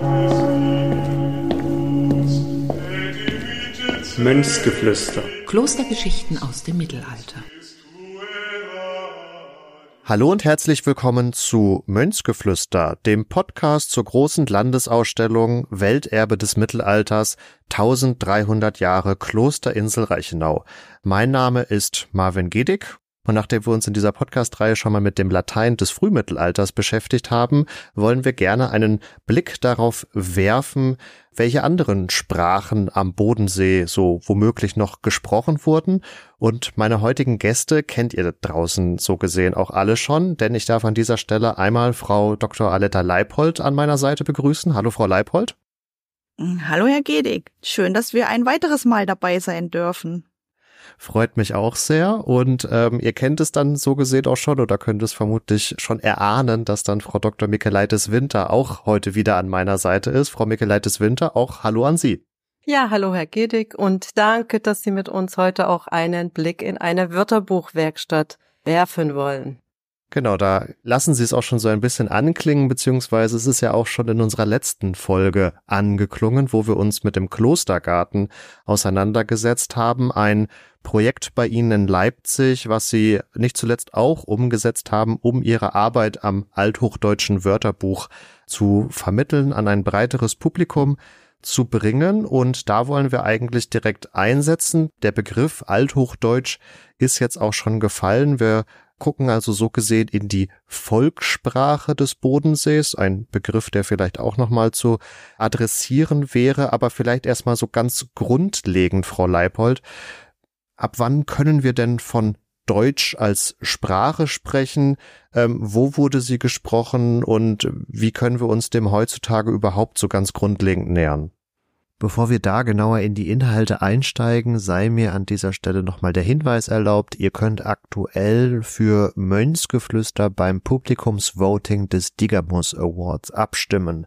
Mönchsgeflüster. Klostergeschichten aus dem Mittelalter. Hallo und herzlich willkommen zu Mönchsgeflüster, dem Podcast zur großen Landesausstellung Welterbe des Mittelalters 1300 Jahre Klosterinsel Reichenau. Mein Name ist Marvin Gedig. Und nachdem wir uns in dieser Podcast-Reihe schon mal mit dem Latein des Frühmittelalters beschäftigt haben, wollen wir gerne einen Blick darauf werfen, welche anderen Sprachen am Bodensee so womöglich noch gesprochen wurden. Und meine heutigen Gäste kennt ihr draußen so gesehen auch alle schon, denn ich darf an dieser Stelle einmal Frau Dr. Aletta Leipold an meiner Seite begrüßen. Hallo Frau Leipold. Hallo Herr Gedig, schön, dass wir ein weiteres Mal dabei sein dürfen. Freut mich auch sehr und ihr kennt es dann so gesehen auch schon oder könnt es vermutlich schon erahnen, dass dann Frau Dr. Michaelitis-Winter auch heute wieder an meiner Seite ist. Frau Michaelitis-Winter, auch Hallo an Sie. Ja, hallo Herr Gedig und danke, dass Sie mit uns heute auch einen Blick in eine Wörterbuchwerkstatt werfen wollen. Genau, da lassen Sie es auch schon so ein bisschen anklingen, beziehungsweise es ist ja auch schon in unserer letzten Folge angeklungen, wo wir uns mit dem Klostergarten auseinandergesetzt haben. Ein Projekt bei Ihnen in Leipzig, was Sie nicht zuletzt auch umgesetzt haben, um Ihre Arbeit am althochdeutschen Wörterbuch zu vermitteln, an ein breiteres Publikum zu bringen. Und da wollen wir eigentlich direkt einsetzen. Der Begriff Althochdeutsch ist jetzt auch schon gefallen. Wir gucken also so gesehen in die Volkssprache des Bodensees, ein Begriff, der vielleicht auch nochmal zu adressieren wäre, aber vielleicht erstmal so ganz grundlegend, Frau Leipold. Ab wann können wir denn von Deutsch als Sprache sprechen? Wo wurde sie gesprochen und wie können wir uns dem heutzutage überhaupt so ganz grundlegend nähern? Bevor wir da genauer in die Inhalte einsteigen, sei mir an dieser Stelle nochmal der Hinweis erlaubt, ihr könnt aktuell für Mönchsgeflüster beim Publikumsvoting des Digamus Awards abstimmen.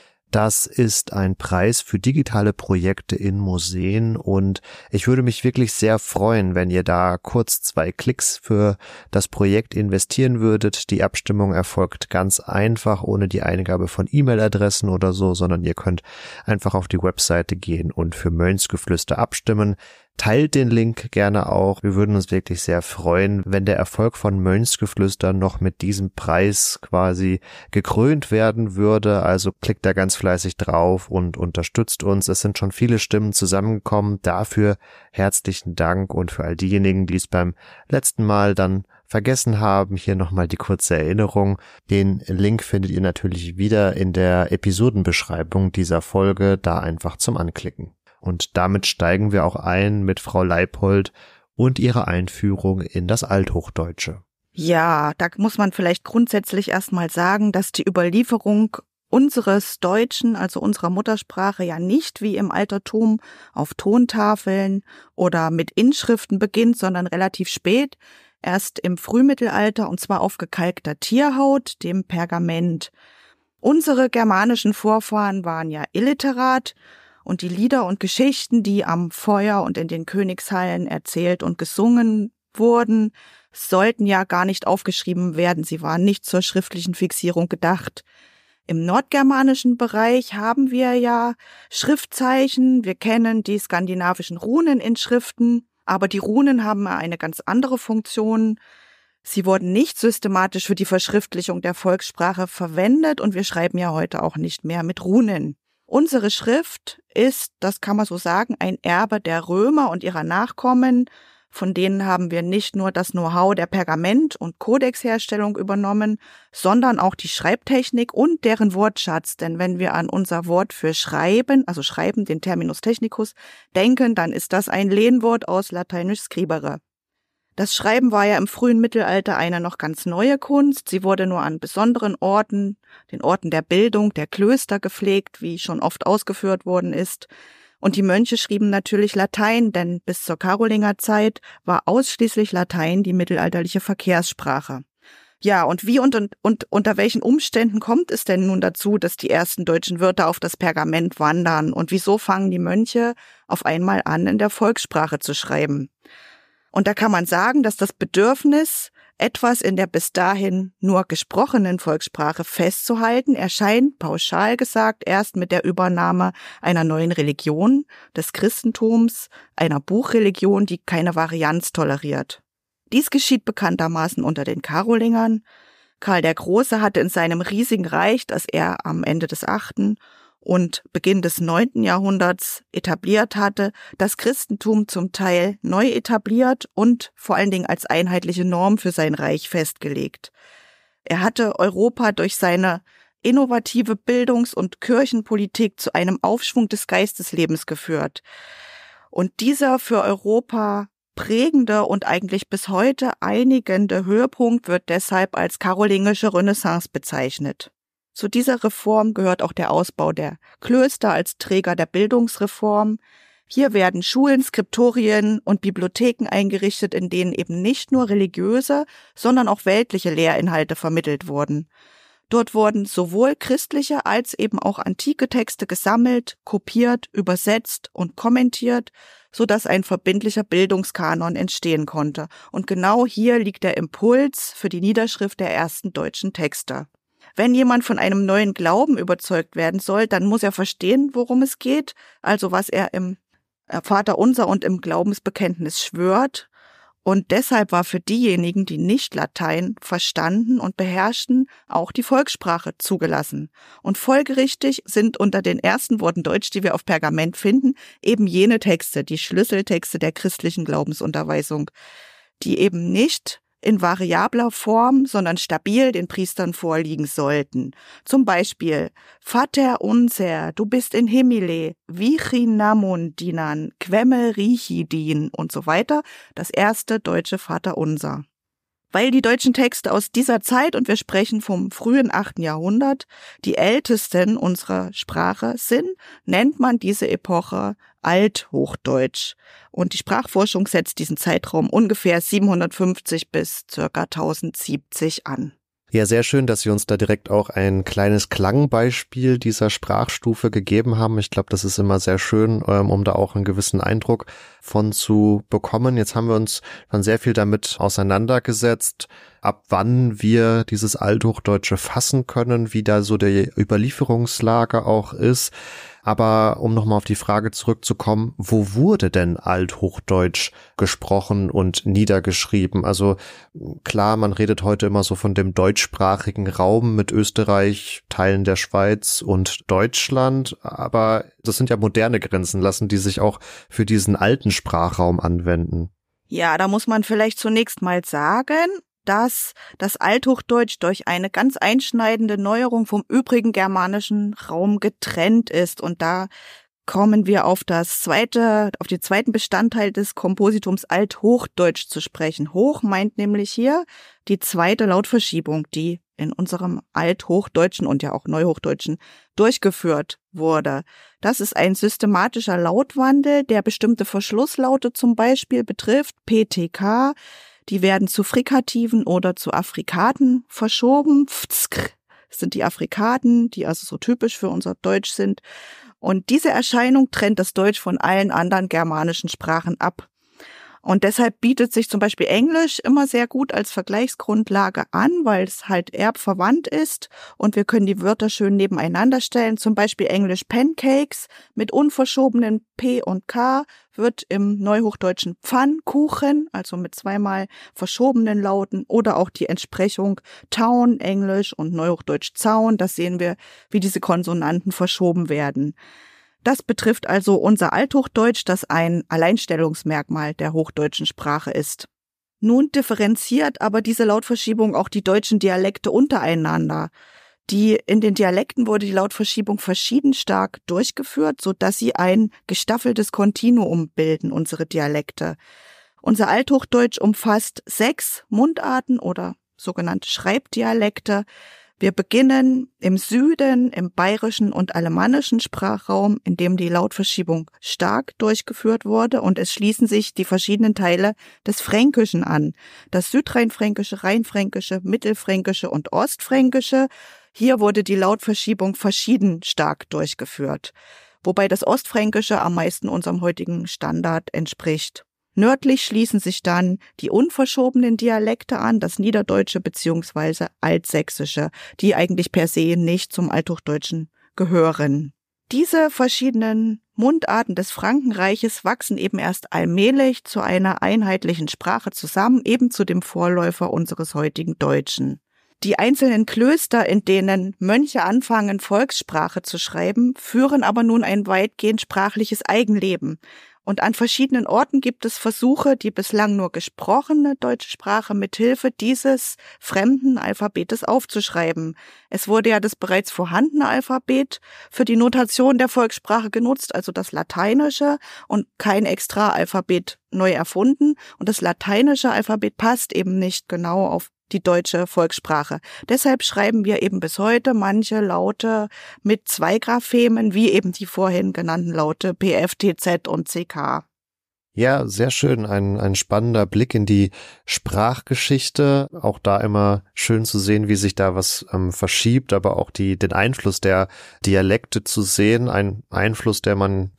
Das ist ein Preis für digitale Projekte in Museen und ich würde mich wirklich sehr freuen, wenn ihr da kurz 2 Klicks für das Projekt investieren würdet. Die Abstimmung erfolgt ganz einfach, ohne die Eingabe von E-Mail-Adressen oder so, sondern ihr könnt einfach auf die Webseite gehen und für Mönchsgeflüster abstimmen. Teilt den Link gerne auch. Wir würden uns wirklich sehr freuen, wenn der Erfolg von Mönchsgeflüster noch mit diesem Preis quasi gekrönt werden würde. Also klickt da ganz fleißig drauf und unterstützt uns. Es sind schon viele Stimmen zusammengekommen. Dafür herzlichen Dank und für all diejenigen, die es beim letzten Mal dann vergessen haben, hier nochmal die kurze Erinnerung. Den Link findet ihr natürlich wieder in der Episodenbeschreibung dieser Folge, da einfach zum Anklicken. Und damit steigen wir auch ein mit Frau Leipold und ihrer Einführung in das Althochdeutsche. Ja, da muss man vielleicht grundsätzlich erstmal sagen, dass die Überlieferung unseres Deutschen, also unserer Muttersprache, ja nicht wie im Altertum auf Tontafeln oder mit Inschriften beginnt, sondern relativ spät, erst im Frühmittelalter und zwar auf gekalkter Tierhaut, dem Pergament. Unsere germanischen Vorfahren waren ja illiterat, und die Lieder und Geschichten, die am Feuer und in den Königshallen erzählt und gesungen wurden, sollten ja gar nicht aufgeschrieben werden. Sie waren nicht zur schriftlichen Fixierung gedacht. Im nordgermanischen Bereich haben wir ja Schriftzeichen. Wir kennen die skandinavischen Runeninschriften, aber die Runen haben eine ganz andere Funktion. Sie wurden nicht systematisch für die Verschriftlichung der Volkssprache verwendet und wir schreiben ja heute auch nicht mehr mit Runen. Unsere Schrift ist, das kann man so sagen, ein Erbe der Römer und ihrer Nachkommen. Von denen haben wir nicht nur das Know-how der Pergament- und Kodexherstellung übernommen, sondern auch die Schreibtechnik und deren Wortschatz. Denn wenn wir an unser Wort für schreiben, also schreiben, den Terminus technicus, denken, dann ist das ein Lehnwort aus Lateinisch scribere. Das Schreiben war ja im frühen Mittelalter eine noch ganz neue Kunst. Sie wurde nur an besonderen Orten, den Orten der Bildung, der Klöster gepflegt, wie schon oft ausgeführt worden ist. Und die Mönche schrieben natürlich Latein, denn bis zur Karolingerzeit war ausschließlich Latein die mittelalterliche Verkehrssprache. Ja, und wie und unter welchen Umständen kommt es denn nun dazu, dass die ersten deutschen Wörter auf das Pergament wandern? Und wieso fangen die Mönche auf einmal an, in der Volkssprache zu schreiben? Und da kann man sagen, dass das Bedürfnis etwas in der bis dahin nur gesprochenen Volkssprache festzuhalten, erscheint, pauschal gesagt, erst mit der Übernahme einer neuen Religion, des Christentums, einer Buchreligion, die keine Varianz toleriert. Dies geschieht bekanntermaßen unter den Karolingern. Karl der Große hatte in seinem riesigen Reich, das er am Ende des 8. und Beginn des 9. Jahrhunderts etabliert hatte, das Christentum zum Teil neu etabliert und vor allen Dingen als einheitliche Norm für sein Reich festgelegt. Er hatte Europa durch seine innovative Bildungs- und Kirchenpolitik zu einem Aufschwung des Geisteslebens geführt. Und dieser für Europa prägende und eigentlich bis heute einigende Höhepunkt wird deshalb als karolingische Renaissance bezeichnet. Zu dieser Reform gehört auch der Ausbau der Klöster als Träger der Bildungsreform. Hier werden Schulen, Skriptorien und Bibliotheken eingerichtet, in denen eben nicht nur religiöse, sondern auch weltliche Lehrinhalte vermittelt wurden. Dort wurden sowohl christliche als eben auch antike Texte gesammelt, kopiert, übersetzt und kommentiert, sodass ein verbindlicher Bildungskanon entstehen konnte. Und genau hier liegt der Impuls für die Niederschrift der ersten deutschen Texte. Wenn jemand von einem neuen Glauben überzeugt werden soll, dann muss er verstehen, worum es geht, also was er im Vaterunser und im Glaubensbekenntnis schwört. Und deshalb war für diejenigen, die nicht Latein verstanden und beherrschten, auch die Volkssprache zugelassen. Und folgerichtig sind unter den ersten Worten Deutsch, die wir auf Pergament finden, eben jene Texte, die Schlüsseltexte der christlichen Glaubensunterweisung, die eben nicht in variabler Form, sondern stabil den Priestern vorliegen sollten. Zum Beispiel, Vater unser, du bist in Himmile, vichi namon dinan, quemme richi din und so weiter, das erste deutsche Vaterunser. Weil die deutschen Texte aus dieser Zeit, und wir sprechen vom frühen 8. Jahrhundert, die ältesten unserer Sprache sind, nennt man diese Epoche Althochdeutsch. Und die Sprachforschung setzt diesen Zeitraum ungefähr 750 bis ca. 1070 an. Ja, sehr schön, dass Sie uns da direkt auch ein kleines Klangbeispiel dieser Sprachstufe gegeben haben. Ich glaube, das ist immer sehr schön, um da auch einen gewissen Eindruck von zu bekommen. Jetzt haben wir uns dann sehr viel damit auseinandergesetzt, ab wann wir dieses Althochdeutsche fassen können, wie da so die Überlieferungslage auch ist. Aber um nochmal auf die Frage zurückzukommen, wo wurde denn Althochdeutsch gesprochen und niedergeschrieben? Also klar, man redet heute immer so von dem deutschsprachigen Raum mit Österreich, Teilen der Schweiz und Deutschland, aber das sind ja moderne Grenzen, lassen die sich auch für diesen alten Sprachraum anwenden? Ja, da muss man vielleicht zunächst mal sagen, dass das Althochdeutsch durch eine ganz einschneidende Neuerung vom übrigen germanischen Raum getrennt ist. Und da kommen wir auf den zweiten Bestandteil des Kompositums Althochdeutsch zu sprechen. Hoch meint nämlich hier die zweite Lautverschiebung, die in unserem Althochdeutschen und ja auch Neuhochdeutschen durchgeführt wurde. Das ist ein systematischer Lautwandel, der bestimmte Verschlusslaute zum Beispiel betrifft, PTK. Die werden zu Frikativen oder zu Affrikaten verschoben. Pfzkr sind die Affrikaten, die also so typisch für unser Deutsch sind. Und diese Erscheinung trennt das Deutsch von allen anderen germanischen Sprachen ab. Und deshalb bietet sich zum Beispiel Englisch immer sehr gut als Vergleichsgrundlage an, weil es halt erbverwandt ist und wir können die Wörter schön nebeneinander stellen. Zum Beispiel Englisch Pancakes mit unverschobenen P und K wird im Neuhochdeutschen Pfannkuchen, also mit zweimal verschobenen Lauten, oder auch die Entsprechung Town, Englisch und Neuhochdeutsch Zaun. Das sehen wir, wie diese Konsonanten verschoben werden. Das betrifft also unser Althochdeutsch, das ein Alleinstellungsmerkmal der hochdeutschen Sprache ist. Nun differenziert aber diese Lautverschiebung auch die deutschen Dialekte untereinander. In den Dialekten wurde die Lautverschiebung verschieden stark durchgeführt, sodass sie ein gestaffeltes Kontinuum bilden, unsere Dialekte. Unser Althochdeutsch umfasst 6 Mundarten oder sogenannte Schreibdialekte. Wir beginnen im Süden, im bayerischen und alemannischen Sprachraum, in dem die Lautverschiebung stark durchgeführt wurde, und es schließen sich die verschiedenen Teile des Fränkischen an. Das Südrheinfränkische, Rheinfränkische, Mittelfränkische und Ostfränkische. Hier wurde die Lautverschiebung verschieden stark durchgeführt, wobei das Ostfränkische am meisten unserem heutigen Standard entspricht. Nördlich schließen sich dann die unverschobenen Dialekte an, das Niederdeutsche bzw. Altsächsische, die eigentlich per se nicht zum Althochdeutschen gehören. Diese verschiedenen Mundarten des Frankenreiches wachsen eben erst allmählich zu einer einheitlichen Sprache zusammen, eben zu dem Vorläufer unseres heutigen Deutschen. Die einzelnen Klöster, in denen Mönche anfangen, Volkssprache zu schreiben, führen aber nun ein weitgehend sprachliches Eigenleben. Und an verschiedenen Orten gibt es Versuche, die bislang nur gesprochene deutsche Sprache mithilfe dieses fremden Alphabetes aufzuschreiben. Es wurde ja das bereits vorhandene Alphabet für die Notation der Volkssprache genutzt, also das Lateinische, und kein extra Alphabet neu erfunden. Und das lateinische Alphabet passt eben nicht genau auf die deutsche Volkssprache. Deshalb schreiben wir eben bis heute manche Laute mit 2 Graphemen, wie eben die vorhin genannten Laute P, F, T, Z und CK. Ja, sehr schön. Ein spannender Blick in die Sprachgeschichte. Auch da immer schön zu sehen, wie sich da was verschiebt, aber auch den Einfluss der Dialekte zu sehen. Ein Einfluss, wo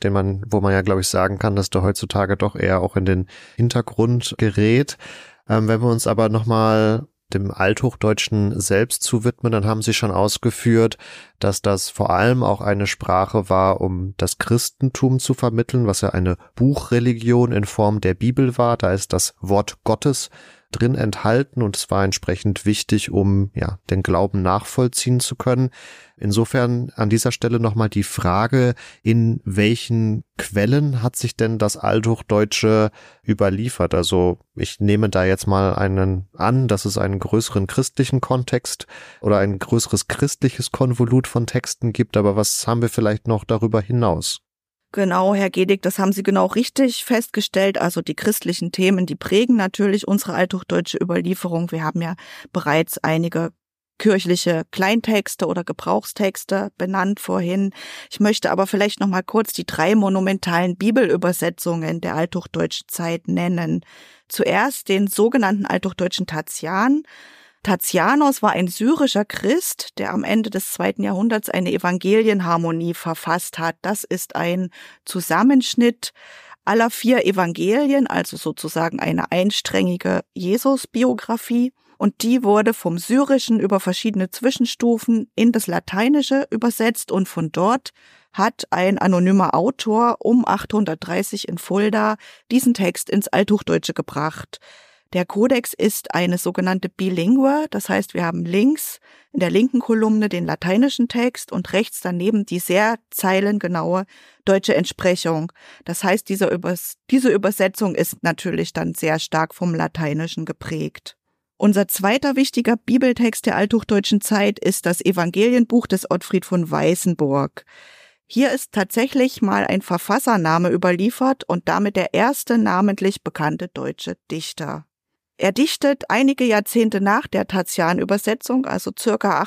man ja, glaube ich, sagen kann, dass der heutzutage doch eher auch in den Hintergrund gerät. Wenn wir uns aber nochmal dem Althochdeutschen selbst zu widmen, dann haben Sie schon ausgeführt, dass das vor allem auch eine Sprache war, um das Christentum zu vermitteln, was ja eine Buchreligion in Form der Bibel war. Da ist das Wort Gottes drin enthalten und es war entsprechend wichtig, um den Glauben nachvollziehen zu können. Insofern an dieser Stelle nochmal die Frage, in welchen Quellen hat sich denn das Althochdeutsche überliefert? Also ich nehme da jetzt mal an, dass es einen größeren christlichen Kontext oder ein größeres christliches Konvolut von Texten gibt, aber was haben wir vielleicht noch darüber hinaus? Genau, Herr Gedig, das haben Sie genau richtig festgestellt. Also die christlichen Themen, die prägen natürlich unsere althochdeutsche Überlieferung. Wir haben ja bereits einige kirchliche Kleintexte oder Gebrauchstexte benannt vorhin. Ich möchte aber vielleicht noch mal kurz die 3 monumentalen Bibelübersetzungen der althochdeutschen Zeit nennen. Zuerst den sogenannten althochdeutschen Tatian. Tatianos war ein syrischer Christ, der am Ende des 2. Jahrhunderts eine Evangelienharmonie verfasst hat. Das ist ein Zusammenschnitt aller 4 Evangelien, also sozusagen eine einsträngige Jesus-Biografie. Und die wurde vom Syrischen über verschiedene Zwischenstufen in das Lateinische übersetzt und von dort hat ein anonymer Autor um 830 in Fulda diesen Text ins Althochdeutsche gebracht. Der Kodex ist eine sogenannte Bilingue, das heißt, wir haben links in der linken Kolumne den lateinischen Text und rechts daneben die sehr zeilengenaue deutsche Entsprechung. Das heißt, diese Übersetzung ist natürlich dann sehr stark vom Lateinischen geprägt. Unser zweiter wichtiger Bibeltext der althochdeutschen Zeit ist das Evangelienbuch des Ottfried von Weißenburg. Hier ist tatsächlich mal ein Verfassername überliefert und damit der erste namentlich bekannte deutsche Dichter. Er dichtet einige Jahrzehnte nach der Tatian-Übersetzung, also circa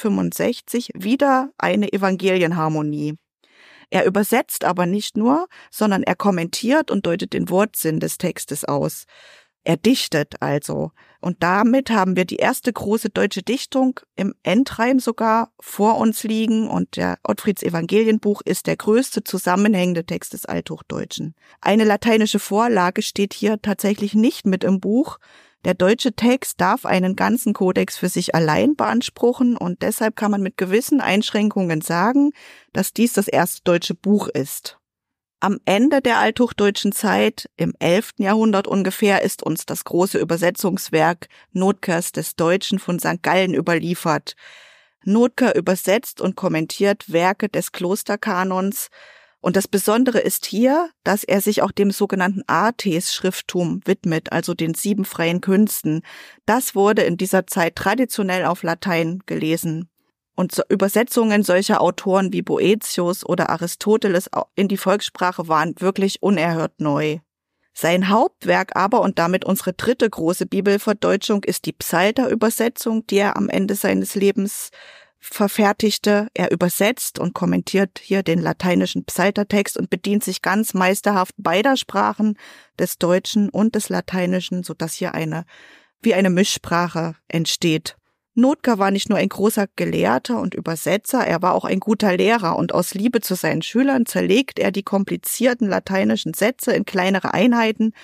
865, wieder eine Evangelienharmonie. Er übersetzt aber nicht nur, sondern er kommentiert und deutet den Wortsinn des Textes aus. Er dichtet also. Und damit haben wir die erste große deutsche Dichtung im Endreim sogar vor uns liegen. Und der Ottfrieds Evangelienbuch ist der größte zusammenhängende Text des Althochdeutschen. Eine lateinische Vorlage steht hier tatsächlich nicht mit im Buch. Der deutsche Text darf einen ganzen Kodex für sich allein beanspruchen und deshalb kann man mit gewissen Einschränkungen sagen, dass dies das erste deutsche Buch ist. Am Ende der althochdeutschen Zeit, im 11. Jahrhundert ungefähr, ist uns das große Übersetzungswerk Notkers des Deutschen von St. Gallen überliefert. Notker übersetzt und kommentiert Werke des Klosterkanons. Und das Besondere ist hier, dass er sich auch dem sogenannten Artes-Schrifttum widmet, also den 7 freien Künsten. Das wurde in dieser Zeit traditionell auf Latein gelesen. Und Übersetzungen solcher Autoren wie Boëthius oder Aristoteles in die Volkssprache waren wirklich unerhört neu. Sein Hauptwerk aber und damit unsere dritte große Bibelverdeutschung ist die Psalter-Übersetzung, die er am Ende seines Lebens verfertigte. Er übersetzt und kommentiert hier den lateinischen Psaltertext und bedient sich ganz meisterhaft beider Sprachen, des Deutschen und des Lateinischen, sodass hier wie eine Mischsprache entsteht. Notker war nicht nur ein großer Gelehrter und Übersetzer, er war auch ein guter Lehrer und aus Liebe zu seinen Schülern zerlegt er die komplizierten lateinischen Sätze in kleinere Einheiten,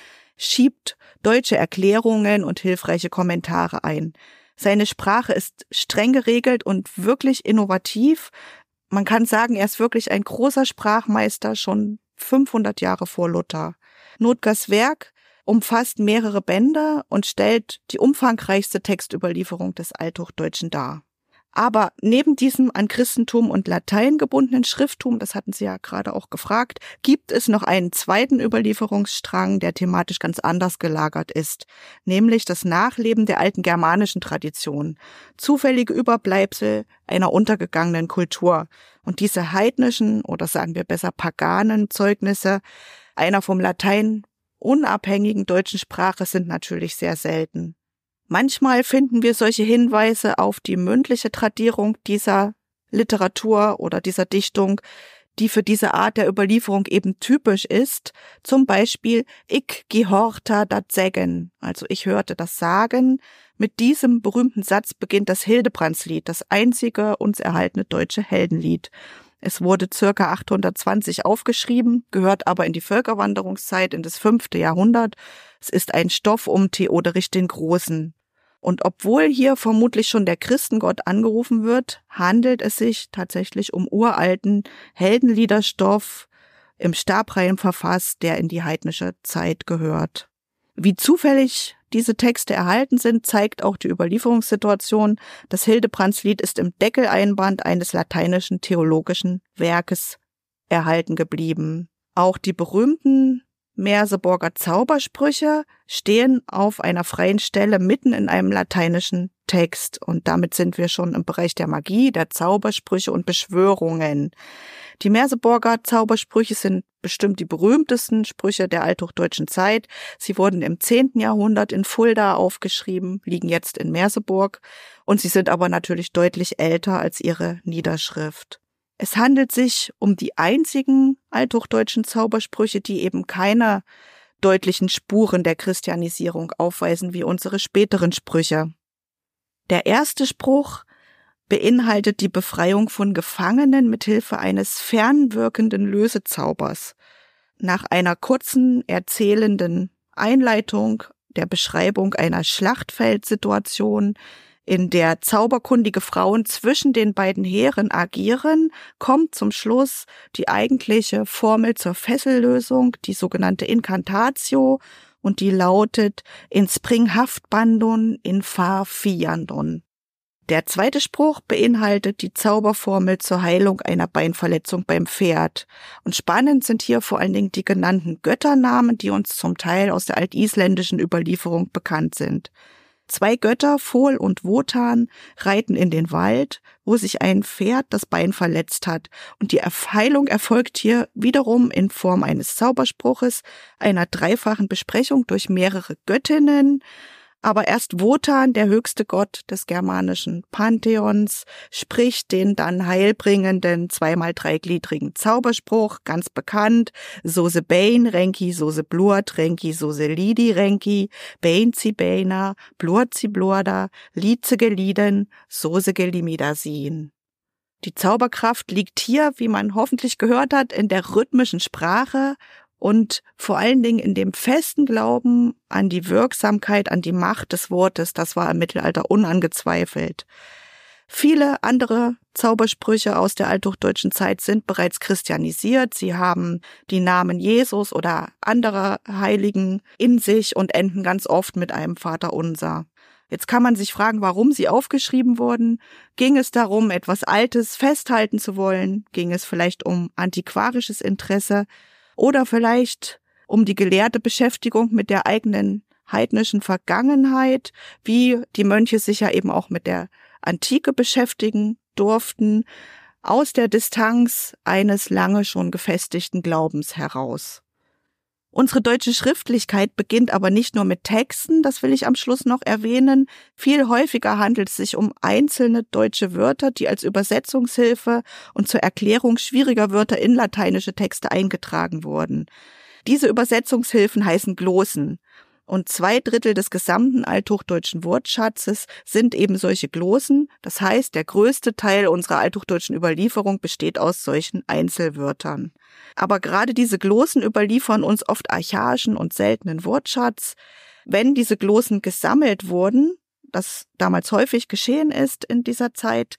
schiebt deutsche Erklärungen und hilfreiche Kommentare ein. Seine Sprache ist streng geregelt und wirklich innovativ. Man kann sagen, er ist wirklich ein großer Sprachmeister, schon 500 Jahre vor Luther. Notgers Werk umfasst mehrere Bände und stellt die umfangreichste Textüberlieferung des Althochdeutschen dar. Aber neben diesem an Christentum und Latein gebundenen Schrifttum, das hatten Sie ja gerade auch gefragt, gibt es noch einen zweiten Überlieferungsstrang, der thematisch ganz anders gelagert ist, nämlich das Nachleben der alten germanischen Tradition, zufällige Überbleibsel einer untergegangenen Kultur. Und diese heidnischen oder sagen wir besser paganen Zeugnisse einer vom Latein unabhängigen deutschen Sprache sind natürlich sehr selten. Manchmal finden wir solche Hinweise auf die mündliche Tradierung dieser Literatur oder dieser Dichtung, die für diese Art der Überlieferung eben typisch ist. Zum Beispiel, ich gehorta dat sägen, also ich hörte das Sagen. Mit diesem berühmten Satz beginnt das Hildebrandslied, das einzige uns erhaltene deutsche Heldenlied. Es wurde circa 820 aufgeschrieben, gehört aber in die Völkerwanderungszeit, in das 5. Jahrhundert. Es ist ein Stoff um Theoderich den Großen. Und obwohl hier vermutlich schon der Christengott angerufen wird, handelt es sich tatsächlich um uralten Heldenliederstoff im Stabreim verfasst, der in die heidnische Zeit gehört. Wie zufällig diese Texte erhalten sind, zeigt auch die Überlieferungssituation. Das Hildebrandslied ist im Deckeleinband eines lateinischen theologischen Werkes erhalten geblieben. Auch die berühmten Merseburger Zaubersprüche stehen auf einer freien Stelle mitten in einem lateinischen Text. Und damit sind wir schon im Bereich der Magie, der Zaubersprüche und Beschwörungen. Die Merseburger Zaubersprüche sind bestimmt die berühmtesten Sprüche der althochdeutschen Zeit. Sie wurden im 10. Jahrhundert in Fulda aufgeschrieben, liegen jetzt in Merseburg und sie sind aber natürlich deutlich älter als ihre Niederschrift. Es handelt sich um die einzigen althochdeutschen Zaubersprüche, die eben keine deutlichen Spuren der Christianisierung aufweisen wie unsere späteren Sprüche. Der erste Spruch beinhaltet die Befreiung von Gefangenen mit Hilfe eines fernwirkenden Lösezaubers. Nach einer kurzen, erzählenden Einleitung der Beschreibung einer Schlachtfeldsituation, in der zauberkundige Frauen zwischen den beiden Heeren agieren, kommt zum Schluss die eigentliche Formel zur Fessellösung, die sogenannte Incantatio, und die lautet in springhaftbandon in far fiandon. Der zweite Spruch beinhaltet die Zauberformel zur Heilung einer Beinverletzung beim Pferd. Und spannend sind hier vor allen Dingen die genannten Götternamen, die uns zum Teil aus der altisländischen Überlieferung bekannt sind. 2 Götter, Fol und Wotan, reiten in den Wald, wo sich ein Pferd das Bein verletzt hat. Und die Heilung erfolgt hier wiederum in Form eines Zauberspruches, einer dreifachen Besprechung durch mehrere Göttinnen. Aber erst Wotan, der höchste Gott des germanischen Pantheons, spricht den dann heilbringenden 2x3-gliedrigen Zauberspruch, ganz bekannt, Sose Bein, Renki, Sose Bluat, Renki, Sose Lidi, Renki, Bein zi Beina, Bluat zi Bluada, Lize geliden, Sose gelimidasin. Die Zauberkraft liegt hier, wie man hoffentlich gehört hat, in der rhythmischen Sprache und vor allen Dingen in dem festen Glauben an die Wirksamkeit, an die Macht des Wortes. Das war im Mittelalter unangezweifelt. Viele andere Zaubersprüche aus der althochdeutschen Zeit sind bereits christianisiert. Sie haben die Namen Jesus oder anderer Heiligen in sich und enden ganz oft mit einem Vaterunser. Jetzt kann man sich fragen, warum sie aufgeschrieben wurden. Ging es darum, etwas Altes festhalten zu wollen? Ging es vielleicht um antiquarisches Interesse? Oder vielleicht um die gelehrte Beschäftigung mit der eigenen heidnischen Vergangenheit, wie die Mönche sich ja eben auch mit der Antike beschäftigen durften, aus der Distanz eines lange schon gefestigten Glaubens heraus. Unsere deutsche Schriftlichkeit beginnt aber nicht nur mit Texten, das will ich am Schluss noch erwähnen. Viel häufiger handelt es sich um einzelne deutsche Wörter, die als Übersetzungshilfe und zur Erklärung schwieriger Wörter in lateinische Texte eingetragen wurden. Diese Übersetzungshilfen heißen Glossen. Und 2/3 des gesamten althochdeutschen Wortschatzes sind eben solche Glossen. Das heißt, der größte Teil unserer althochdeutschen Überlieferung besteht aus solchen Einzelwörtern. Aber gerade diese Glossen überliefern uns oft archaischen und seltenen Wortschatz. Wenn diese Glossen gesammelt wurden, das damals häufig geschehen ist in dieser Zeit,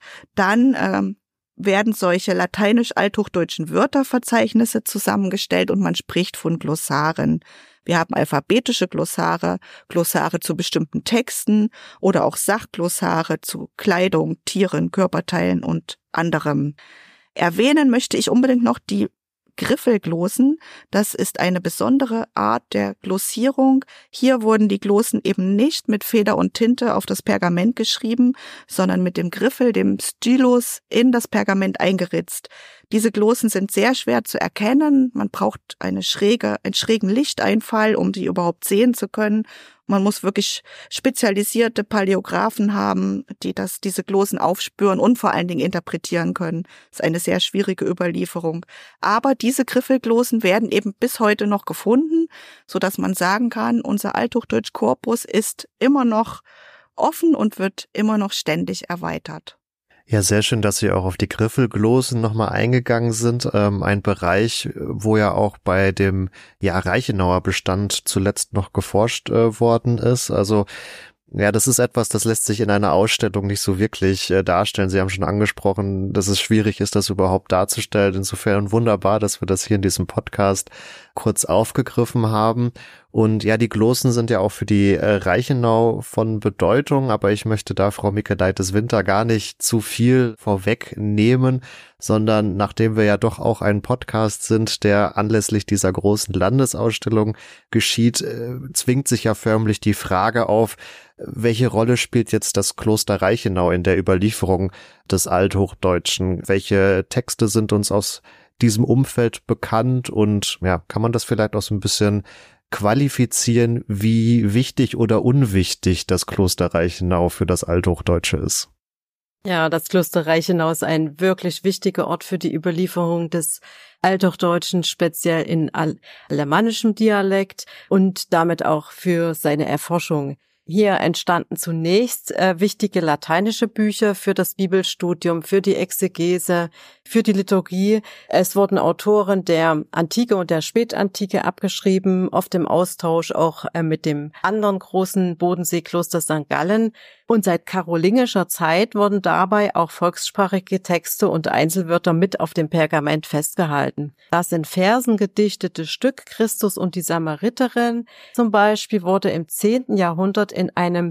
dann werden solche lateinisch-althochdeutschen Wörterverzeichnisse zusammengestellt und man spricht von Glossaren. Wir haben alphabetische Glossare, Glossare zu bestimmten Texten oder auch Sachglossare zu Kleidung, Tieren, Körperteilen und anderem. Erwähnen möchte ich unbedingt noch die Griffelglossen. Das ist eine besondere Art der Glossierung. Hier wurden die Glossen eben nicht mit Feder und Tinte auf das Pergament geschrieben, sondern mit dem Griffel, dem Stylus, in das Pergament eingeritzt. Diese Glossen sind sehr schwer zu erkennen. Man braucht einen schrägen Lichteinfall, um die überhaupt sehen zu können. Man muss wirklich spezialisierte Paläographen haben, die diese Glossen aufspüren und vor allen Dingen interpretieren können. Das ist eine sehr schwierige Überlieferung. Aber diese Griffelglossen werden eben bis heute noch gefunden, sodass man sagen kann, unser Althochdeutsch-Korpus ist immer noch offen und wird immer noch ständig erweitert. Ja, sehr schön, dass Sie auch auf die Griffelglossen nochmal eingegangen sind. Ein Bereich, wo ja auch bei dem Reichenauer Bestand zuletzt noch geforscht worden ist. Also ja, das ist etwas, das lässt sich in einer Ausstellung nicht so wirklich darstellen. Sie haben schon angesprochen, dass es schwierig ist, das überhaupt darzustellen. Insofern wunderbar, dass wir das hier in diesem Podcast kurz aufgegriffen haben. Und ja, die Glossen sind ja auch für die Reichenau von Bedeutung, aber ich möchte da Frau Mikedaitis-Winter gar nicht zu viel vorwegnehmen, sondern nachdem wir ja doch auch ein Podcast sind, der anlässlich dieser großen Landesausstellung geschieht, zwingt sich ja förmlich die Frage auf, welche Rolle spielt jetzt das Kloster Reichenau in der Überlieferung des Althochdeutschen? Welche Texte sind uns aus diesem Umfeld bekannt und ja, kann man das vielleicht auch so ein bisschen qualifizieren, wie wichtig oder unwichtig das Kloster Reichenau für das Althochdeutsche ist? Ja, das Kloster Reichenau ist ein wirklich wichtiger Ort für die Überlieferung des Althochdeutschen, speziell in alemannischem Dialekt und damit auch für seine Erforschung. Hier entstanden zunächst wichtige lateinische Bücher für das Bibelstudium, für die Exegese, für die Liturgie. Es wurden Autoren der Antike und der Spätantike abgeschrieben, oft im Austausch auch mit dem anderen großen Bodenseekloster St. Gallen. Und seit karolingischer Zeit wurden dabei auch volkssprachige Texte und Einzelwörter mit auf dem Pergament festgehalten. Das in Versen gedichtete Stück Christus und die Samariterin zum Beispiel wurde im 10. Jahrhundert in einem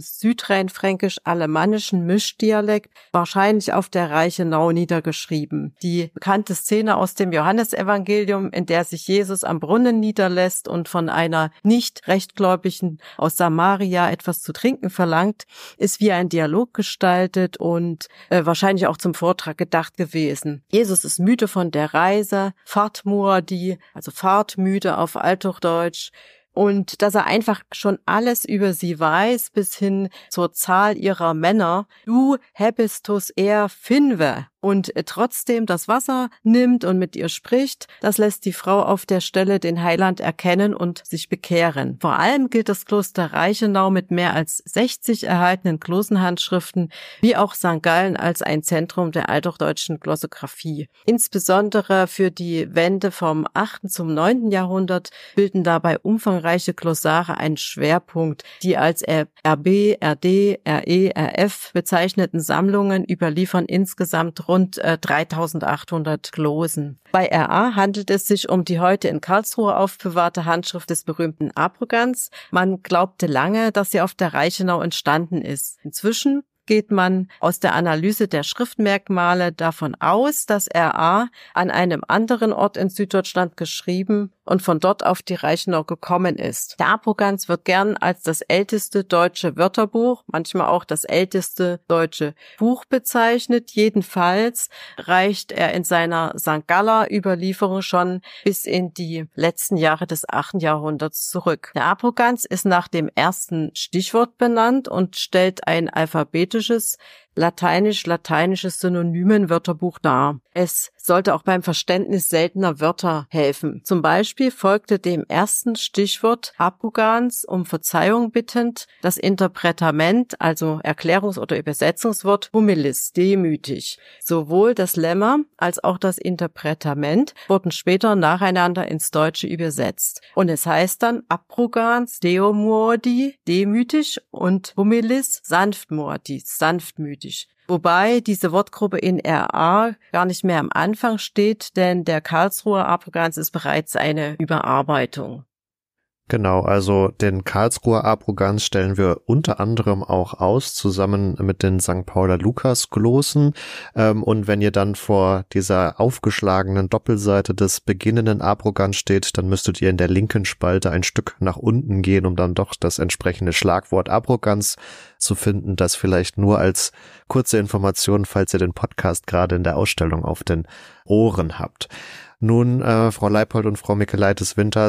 südrheinfränkisch-alemannischen Mischdialekt, wahrscheinlich auf der Reichenau, niedergeschrieben. Die bekannte Szene aus dem Johannesevangelium, in der sich Jesus am Brunnen niederlässt und von einer Nicht-Rechtgläubigen aus Samaria etwas zu trinken verlangt, ist wie ein Dialog gestaltet und wahrscheinlich auch zum Vortrag gedacht gewesen. Jesus ist müde von der Reise, Fahrtmuadi, also fahrtmüde auf Althochdeutsch, und dass er einfach schon alles über sie weiß, bis hin zur Zahl ihrer Männer. Du hebestus er finve. Und trotzdem das Wasser nimmt und mit ihr spricht, das lässt die Frau auf der Stelle den Heiland erkennen und sich bekehren. Vor allem gilt das Kloster Reichenau mit mehr als 60 erhaltenen Glossenhandschriften, wie auch St. Gallen, als ein Zentrum der althochdeutschen Glossographie. Insbesondere für die Wende vom 8. zum 9. Jahrhundert bilden dabei umfangreiche Glossare einen Schwerpunkt. Die als RB, RD, RE, RF bezeichneten Sammlungen überliefern insgesamt rund 3.800 Glosen. Bei RA handelt es sich um die heute in Karlsruhe aufbewahrte Handschrift des berühmten Abrogans. Man glaubte lange, dass sie auf der Reichenau entstanden ist. Inzwischen geht man aus der Analyse der Schriftmerkmale davon aus, dass RA an einem anderen Ort in Süddeutschland geschrieben und von dort auf die Reichenau gekommen ist. Der Abrogans wird gern als das älteste deutsche Wörterbuch, manchmal auch das älteste deutsche Buch bezeichnet. Jedenfalls reicht er in seiner St. Galler Überlieferung schon bis in die letzten Jahre des 8. Jahrhunderts zurück. Der Abrogans ist nach dem ersten Stichwort benannt und stellt ein alphabetisches lateinisches Synonymenwörterbuch dar. Es sollte auch beim Verständnis seltener Wörter helfen. Zum Beispiel folgte dem ersten Stichwort abrogans um Verzeihung bittend das Interpretament, also Erklärungs- oder Übersetzungswort humilis, demütig. Sowohl das Lemma als auch das Interpretament wurden später nacheinander ins Deutsche übersetzt. Und es heißt dann abrogans deomordi, demütig, und humilis sanftmordi, sanftmütig. Wobei diese Wortgruppe in RA gar nicht mehr am Anfang steht, denn der Karlsruher Abrogans ist bereits eine Überarbeitung. Genau, also den Karlsruher Abrogans stellen wir unter anderem auch aus, zusammen mit den St. Pauler Lukas-Glossen. Und wenn ihr dann vor dieser aufgeschlagenen Doppelseite des beginnenden Abrogans steht, dann müsstet ihr in der linken Spalte ein Stück nach unten gehen, um dann doch das entsprechende Schlagwort Abrogans zu finden. Das vielleicht nur als kurze Information, falls ihr den Podcast gerade in der Ausstellung auf den Ohren habt. Nun, Frau Leipold und Frau Mikelaitis-Winter,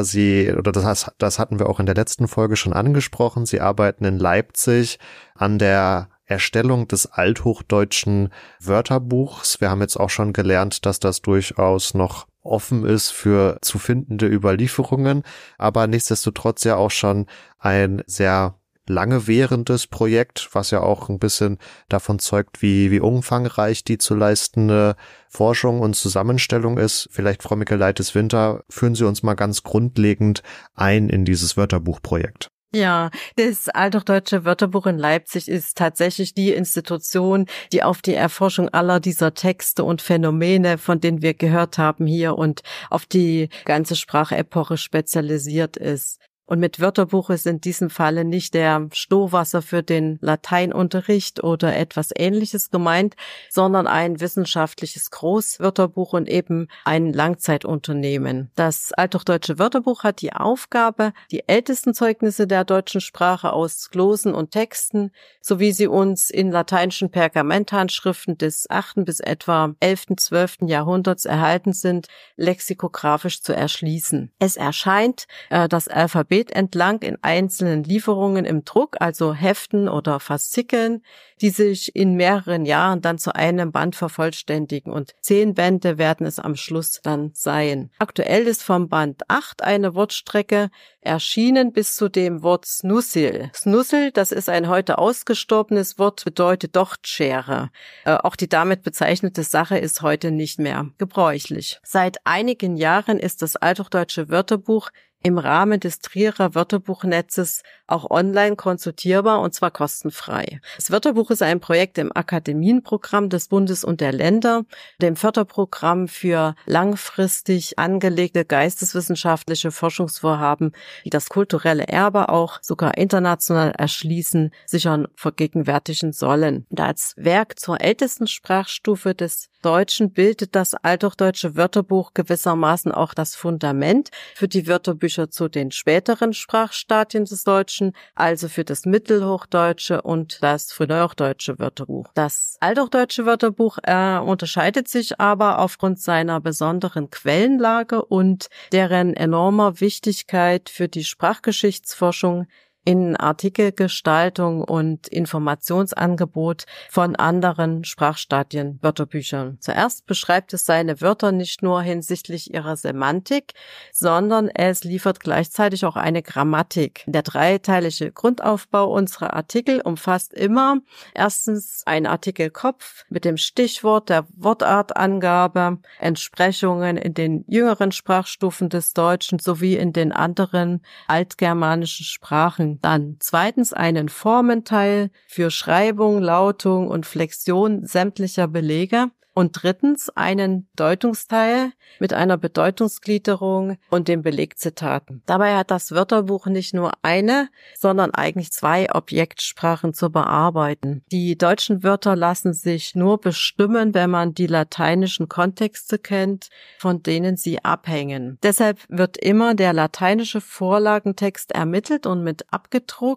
das hatten wir auch in der letzten Folge schon angesprochen, Sie arbeiten in Leipzig an der Erstellung des althochdeutschen Wörterbuchs. Wir haben jetzt auch schon gelernt, dass das durchaus noch offen ist für zu findende Überlieferungen, aber nichtsdestotrotz ja auch schon ein sehr lange währendes Projekt, was ja auch ein bisschen davon zeugt, wie umfangreich die zu leistende Forschung und Zusammenstellung ist. Vielleicht, Frau Mikelaitis-Winter, führen Sie uns mal ganz grundlegend ein in dieses Wörterbuchprojekt. Ja, das Althochdeutsche Wörterbuch in Leipzig ist tatsächlich die Institution, die auf die Erforschung aller dieser Texte und Phänomene, von denen wir gehört haben hier, und auf die ganze Sprachepoche spezialisiert ist. Und mit Wörterbuch ist in diesem Falle nicht der Stohwasser für den Lateinunterricht oder etwas Ähnliches gemeint, sondern ein wissenschaftliches Großwörterbuch und eben ein Langzeitunternehmen. Das Althochdeutsche Wörterbuch hat die Aufgabe, die ältesten Zeugnisse der deutschen Sprache aus Glosen und Texten, so wie sie uns in lateinischen Pergamenthandschriften des 8. bis etwa 11., 12. Jahrhunderts erhalten sind, lexikografisch zu erschließen. Es erscheint das Alphabet entlang in einzelnen Lieferungen im Druck, also Heften oder Faszikeln, die sich in mehreren Jahren dann zu einem Band vervollständigen, und 10 Bände werden es am Schluss dann sein. Aktuell ist vom Band 8 eine Wortstrecke erschienen bis zu dem Wort Snussil. Snussil, das ist ein heute ausgestorbenes Wort, bedeutet Dochtschere. Auch die damit bezeichnete Sache ist heute nicht mehr gebräuchlich. Seit einigen Jahren ist das Althochdeutsche Wörterbuch im Rahmen des Trierer Wörterbuchnetzes auch online konsultierbar, und zwar kostenfrei. Das Wörterbuch ist ein Projekt im Akademienprogramm des Bundes und der Länder, dem Förderprogramm für langfristig angelegte geisteswissenschaftliche Forschungsvorhaben, die das kulturelle Erbe auch sogar international erschließen, sicher vergegenwärtigen sollen. Und als Werk zur ältesten Sprachstufe des Deutschen bildet das Althochdeutsche Wörterbuch gewissermaßen auch das Fundament für die Wörterbücher zu den späteren Sprachstadien des Deutschen, also für das Mittelhochdeutsche und das Frühneuhochdeutsche Wörterbuch. Das Althochdeutsche Wörterbuch unterscheidet sich aber aufgrund seiner besonderen Quellenlage und deren enormer Wichtigkeit für die Sprachgeschichtsforschung in Artikelgestaltung und Informationsangebot von anderen Sprachstadien Wörterbüchern. Zuerst beschreibt es seine Wörter nicht nur hinsichtlich ihrer Semantik, sondern es liefert gleichzeitig auch eine Grammatik. Der dreiteilige Grundaufbau unserer Artikel umfasst immer erstens einen Artikelkopf mit dem Stichwort, der Wortartangabe, Entsprechungen in den jüngeren Sprachstufen des Deutschen sowie in den anderen altgermanischen Sprachen. Dann zweitens einen Formenteil für Schreibung, Lautung und Flexion sämtlicher Belege. Und drittens einen Deutungsteil mit einer Bedeutungsgliederung und den Belegzitaten. Dabei hat das Wörterbuch nicht nur eine, sondern eigentlich 2 Objektsprachen zu bearbeiten. Die deutschen Wörter lassen sich nur bestimmen, wenn man die lateinischen Kontexte kennt, von denen sie abhängen. Deshalb wird immer der lateinische Vorlagentext ermittelt und mit abgedruckt,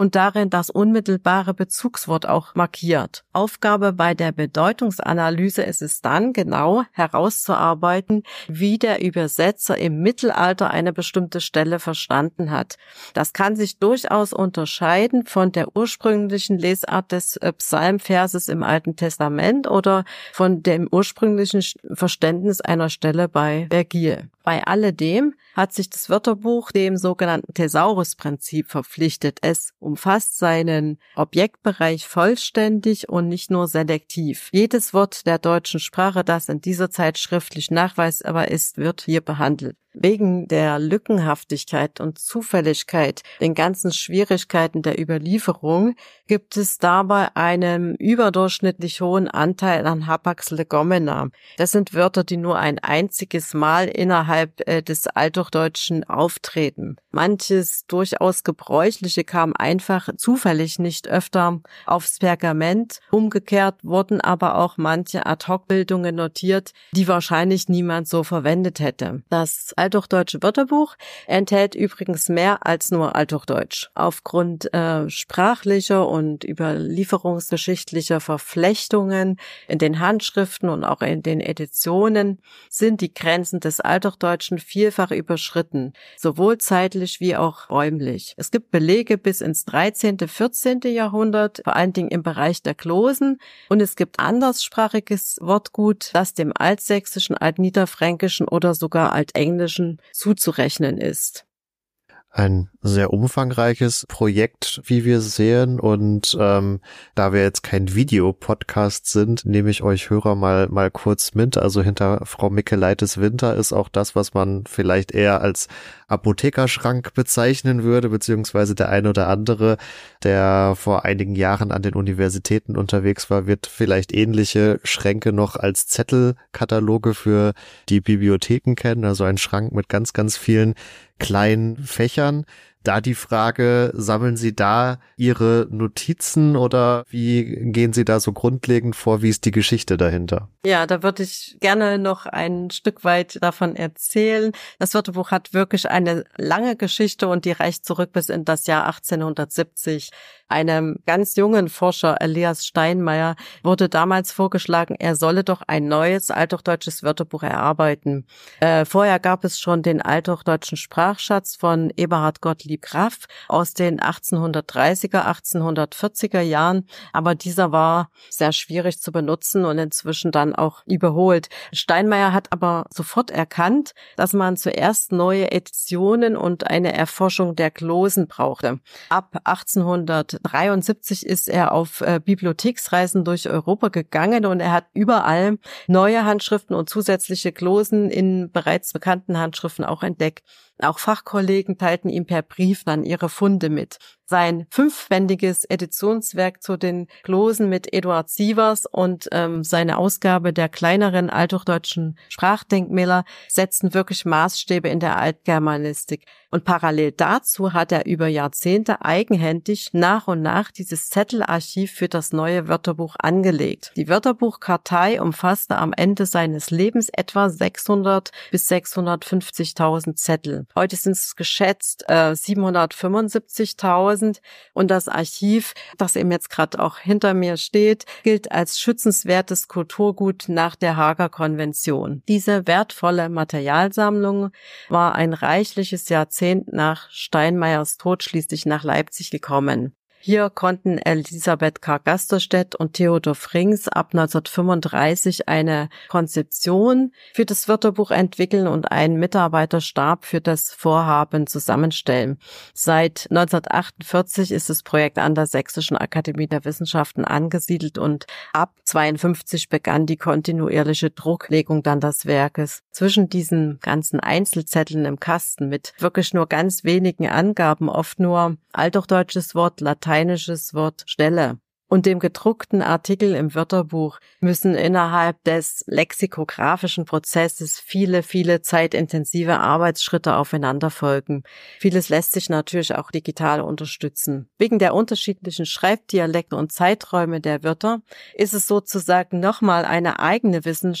und darin das unmittelbare Bezugswort auch markiert. Aufgabe bei der Bedeutungsanalyse ist es dann, genau herauszuarbeiten, wie der Übersetzer im Mittelalter eine bestimmte Stelle verstanden hat. Das kann sich durchaus unterscheiden von der ursprünglichen Lesart des Psalmverses im Alten Testament oder von dem ursprünglichen Verständnis einer Stelle bei Vergil. Bei alledem hat sich das Wörterbuch dem sogenannten Thesaurus-Prinzip verpflichtet. Es umfasst seinen Objektbereich vollständig und nicht nur selektiv. Jedes Wort der deutschen Sprache, das in dieser Zeit schriftlich nachweisbar ist, wird hier behandelt. Wegen der Lückenhaftigkeit und Zufälligkeit, den ganzen Schwierigkeiten der Überlieferung, gibt es dabei einen überdurchschnittlich hohen Anteil an Hapax legomena. Das sind Wörter, die nur ein einziges Mal innerhalb des Althochdeutschen auftreten. Manches durchaus Gebräuchliche kam einfach zufällig nicht öfter aufs Pergament. Umgekehrt wurden aber auch manche Ad-hoc-Bildungen notiert, die wahrscheinlich niemand so verwendet hätte. Das Althochdeutsche Wörterbuch enthält übrigens mehr als nur Althochdeutsch. Aufgrund sprachlicher und überlieferungsgeschichtlicher Verflechtungen in den Handschriften und auch in den Editionen sind die Grenzen des Althochdeutschen vielfach überschritten, sowohl zeitlich wie auch räumlich. Es gibt Belege bis ins 13., 14. Jahrhundert, vor allen Dingen im Bereich der Glosen, und es gibt anderssprachiges Wortgut, das dem Altsächsischen, Altniederfränkischen oder sogar Altenglischen zuzurechnen ist. Ein sehr umfangreiches Projekt, wie wir sehen, und da wir jetzt kein Videopodcast sind, nehme ich euch Hörer mal kurz mit. Also hinter Frau Mickeleitis-Winter ist auch das, was man vielleicht eher als Apothekerschrank bezeichnen würde, beziehungsweise der ein oder andere, der vor einigen Jahren an den Universitäten unterwegs war, wird vielleicht ähnliche Schränke noch als Zettelkataloge für die Bibliotheken kennen, also ein Schrank mit ganz, ganz vielen kleinen Fächern. Da die Frage, sammeln Sie da Ihre Notizen oder wie gehen Sie da so grundlegend vor? Wie ist die Geschichte dahinter? Ja, da würde ich gerne noch ein Stück weit davon erzählen. Das Wörterbuch hat wirklich eine lange Geschichte und die reicht zurück bis in das Jahr 1870. Einem ganz jungen Forscher, Elias Steinmeier, wurde damals vorgeschlagen, er solle doch ein neues althochdeutsches Wörterbuch erarbeiten. Vorher gab es schon den althochdeutschen Sprachschatz von Eberhard Gottlieb Graff aus den 1830er, 1840er Jahren, aber dieser war sehr schwierig zu benutzen und inzwischen dann auch überholt. Steinmeier hat aber sofort erkannt, dass man zuerst neue Editionen und eine Erforschung der Glosen brauchte. Ab 1873 ist er auf Bibliotheksreisen durch Europa gegangen und er hat überall neue Handschriften und zusätzliche Glosen in bereits bekannten Handschriften auch entdeckt. Auch Fachkollegen teilten ihm per Brief dann ihre Funde mit. Sein 5-bändiges Editionswerk zu den Glosen mit Eduard Sievers und seine Ausgabe der kleineren althochdeutschen Sprachdenkmäler setzten wirklich Maßstäbe in der Altgermanistik. Und parallel dazu hat er über Jahrzehnte eigenhändig nach und nach dieses Zettelarchiv für das neue Wörterbuch angelegt. Die Wörterbuchkartei umfasste am Ende seines Lebens etwa 600 bis 650.000 Zettel. Heute sind es geschätzt 775.000 und das Archiv, das eben jetzt gerade auch hinter mir steht, gilt als schützenswertes Kulturgut nach der Haager Konvention. Diese wertvolle Materialsammlung war ein reichliches Jahrzehnt nach Steinmeiers Tod schließlich nach Leipzig gekommen. Hier konnten Elisabeth K. Gasterstedt und Theodor Frings ab 1935 eine Konzeption für das Wörterbuch entwickeln und einen Mitarbeiterstab für das Vorhaben zusammenstellen. Seit 1948 ist das Projekt an der Sächsischen Akademie der Wissenschaften angesiedelt und ab 1952 begann die kontinuierliche Drucklegung dann des Werkes. Zwischen diesen ganzen Einzelzetteln im Kasten mit wirklich nur ganz wenigen Angaben, oft nur althochdeutsches Wort, lateinisches Wort, Stelle und dem gedruckten Artikel im Wörterbuch müssen innerhalb des lexikographischen Prozesses viele zeitintensive Arbeitsschritte aufeinander folgen. Vieles lässt sich natürlich auch digital unterstützen. Wegen der unterschiedlichen Schreibdialekte und Zeiträume der Wörter ist es sozusagen nochmal eine eigene Wissenschaft,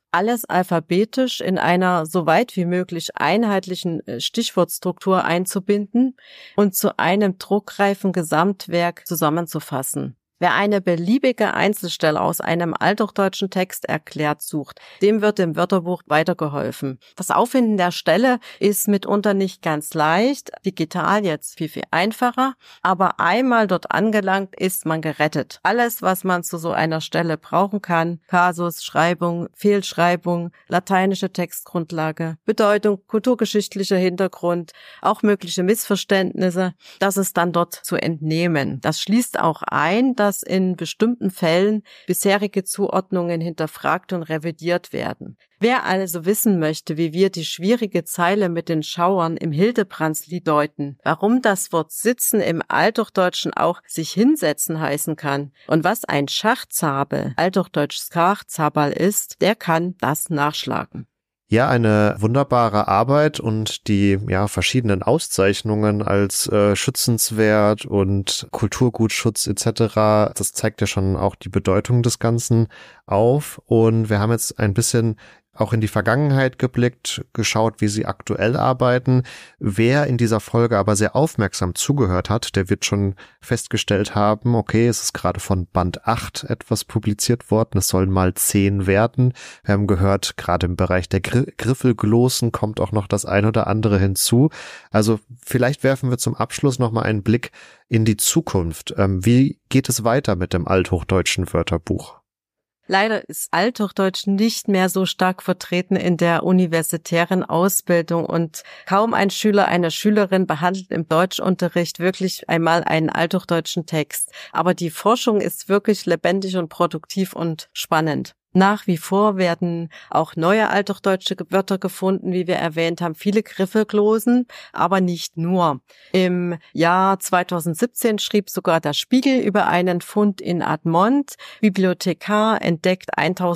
alles alphabetisch in einer so weit wie möglich einheitlichen Stichwortstruktur einzubinden und zu einem druckreifen Gesamtwerk zusammenzufassen. Wer eine beliebige Einzelstelle aus einem althochdeutschen Text erklärt sucht, dem wird im Wörterbuch weitergeholfen. Das Auffinden der Stelle ist mitunter nicht ganz leicht, digital jetzt viel einfacher, aber einmal dort angelangt, ist man gerettet. Alles, was man zu so einer Stelle brauchen kann, Kasus, Schreibung, Fehlschreibung, lateinische Textgrundlage, Bedeutung, kulturgeschichtlicher Hintergrund, auch mögliche Missverständnisse, das ist dann dort zu entnehmen. Das schließt auch ein, dass in bestimmten Fällen bisherige Zuordnungen hinterfragt und revidiert werden. Wer also wissen möchte, wie wir die schwierige Zeile mit den Schauern im Hildebrandslied deuten, warum das Wort sitzen im Althochdeutschen auch sich hinsetzen heißen kann und was ein Schachzabel, althochdeutsch Schachzabal ist, der kann das nachschlagen. Ja, eine wunderbare Arbeit und die verschiedenen Auszeichnungen als schützenswert und Kulturgutschutz etc. Das zeigt ja schon auch die Bedeutung des Ganzen auf. Und wir haben jetzt ein bisschen auch in die Vergangenheit geblickt, geschaut, wie sie aktuell arbeiten. Wer in dieser Folge aber sehr aufmerksam zugehört hat, der wird schon festgestellt haben, okay, es ist gerade von Band 8 etwas publiziert worden, es sollen mal 10 werden. Wir haben gehört, gerade im Bereich der Griffelglossen kommt auch noch das ein oder andere hinzu. Also vielleicht werfen wir zum Abschluss nochmal einen Blick in die Zukunft. Wie geht es weiter mit dem althochdeutschen Wörterbuch? Leider ist Althochdeutsch nicht mehr so stark vertreten in der universitären Ausbildung und kaum ein Schüler, eine Schülerin behandelt im Deutschunterricht wirklich einmal einen althochdeutschen Text. Aber die Forschung ist wirklich lebendig und produktiv und spannend. Nach wie vor werden auch neue althochdeutsche Wörter gefunden, wie wir erwähnt haben, viele Griffelglosen, aber nicht nur. Im Jahr 2017 schrieb sogar der Spiegel über einen Fund in Admont. Bibliothekar entdeckt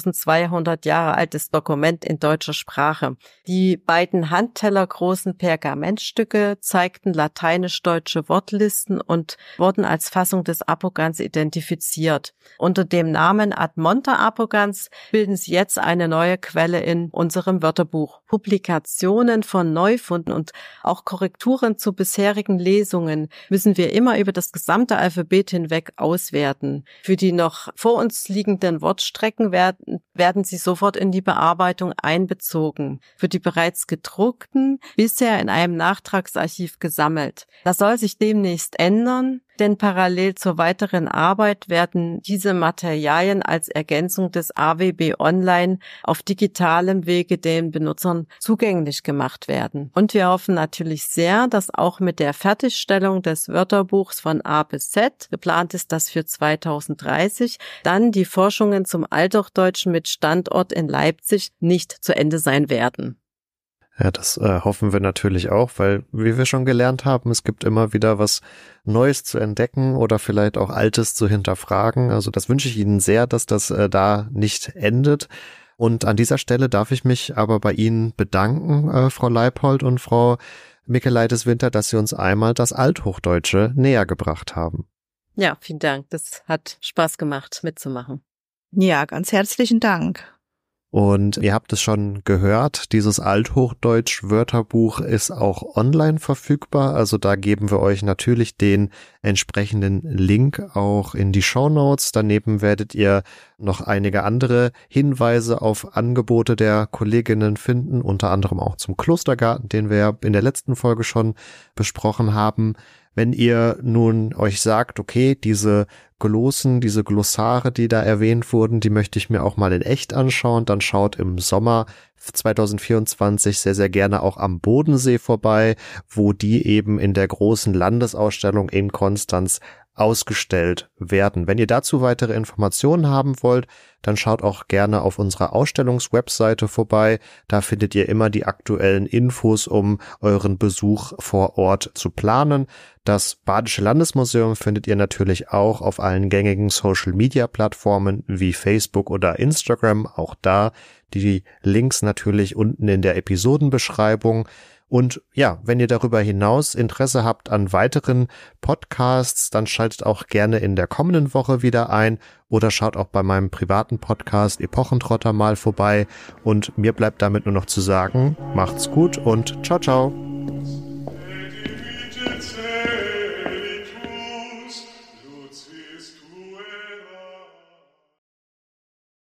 1200 Jahre altes Dokument in deutscher Sprache. Die beiden handtellergroßen Pergamentstücke zeigten lateinisch-deutsche Wortlisten und wurden als Fassung des Apogans identifiziert. Unter dem Namen Admonter Apogans bilden sie jetzt eine neue Quelle in unserem Wörterbuch. Publikationen von Neufunden und auch Korrekturen zu bisherigen Lesungen müssen wir immer über das gesamte Alphabet hinweg auswerten. Für die noch vor uns liegenden Wortstrecken werden sie sofort in die Bearbeitung einbezogen. Für die bereits gedruckten bisher in einem Nachtragsarchiv gesammelt. Das soll sich demnächst ändern, denn parallel zur weiteren Arbeit werden diese Materialien als Ergänzung des AWB Online auf digitalem Wege den Benutzern zugänglich gemacht werden. Und wir hoffen natürlich sehr, dass auch mit der Fertigstellung des Wörterbuchs von A bis Z, geplant ist das für 2030, dann die Forschungen zum Althochdeutschen mit Standort in Leipzig nicht zu Ende sein werden. Ja, das hoffen wir natürlich auch, weil, wie wir schon gelernt haben, es gibt immer wieder was Neues zu entdecken oder vielleicht auch Altes zu hinterfragen. Also das wünsche ich Ihnen sehr, dass das da nicht endet. Und an dieser Stelle darf ich mich aber bei Ihnen bedanken, Frau Leipold und Frau Mikkeleides-Winter, dass Sie uns einmal das Althochdeutsche näher gebracht haben. Ja, vielen Dank. Das hat Spaß gemacht, mitzumachen. Ja, ganz herzlichen Dank. Und ihr habt es schon gehört, dieses Althochdeutsch-Wörterbuch ist auch online verfügbar. Also da geben wir euch natürlich den entsprechenden Link auch in die Shownotes. Daneben werdet ihr noch einige andere Hinweise auf Angebote der Kolleginnen finden, unter anderem auch zum Klostergarten, den wir in der letzten Folge schon besprochen haben. Wenn ihr nun euch sagt, okay, diese Glossen, diese Glossare, die da erwähnt wurden, die möchte ich mir auch mal in echt anschauen, dann schaut im Sommer 2024 sehr, sehr gerne auch am Bodensee vorbei, wo die eben in der großen Landesausstellung in Konstanz ausgestellt werden. Wenn ihr dazu weitere Informationen haben wollt, dann schaut auch gerne auf unserer Ausstellungswebseite vorbei. Da findet ihr immer die aktuellen Infos, um euren Besuch vor Ort zu planen. Das Badische Landesmuseum findet ihr natürlich auch auf allen gängigen Social-Media-Plattformen wie Facebook oder Instagram. Auch da die Links natürlich unten in der Episodenbeschreibung. Und ja, wenn ihr darüber hinaus Interesse habt an weiteren Podcasts, dann schaltet auch gerne in der kommenden Woche wieder ein oder schaut auch bei meinem privaten Podcast Epochentrotter mal vorbei. Und mir bleibt damit nur noch zu sagen, macht's gut und ciao, ciao.